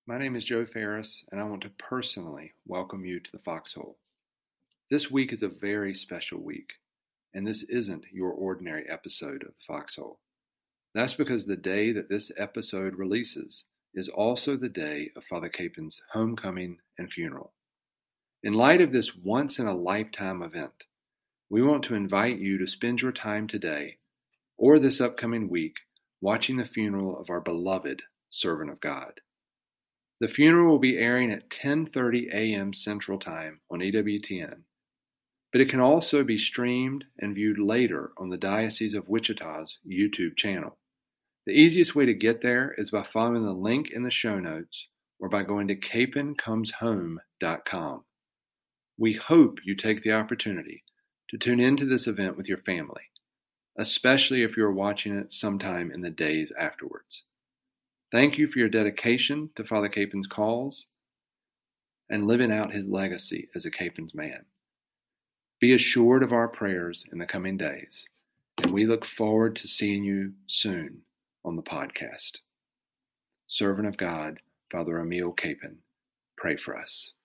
My name is Joe Ferris, and I want to personally welcome you to the Foxhole. This week is a very special week, and this isn't your ordinary episode of the Foxhole. That's because the day that this episode releases is also the day of Father Capen's homecoming and funeral. In light of this once-in-a-lifetime event, we want to invite you to spend your time today or this upcoming week watching the funeral of our beloved servant of God. The funeral will be airing at 10:30 a.m. Central Time on EWTN, but it can also be streamed and viewed later on the Diocese of Wichita's YouTube channel. The easiest way to get there is by following the link in the show notes or by going to capencomeshome.com. We hope you take the opportunity to tune into this event with your family, especially if you're watching it sometime in the days afterwards. Thank you for your dedication to Father Capen's cause and living out his legacy as a Capen's man. Be assured of our prayers in the coming days, and we look forward to seeing you soon on the podcast. Servant of God, Father Emil Capen, pray for us.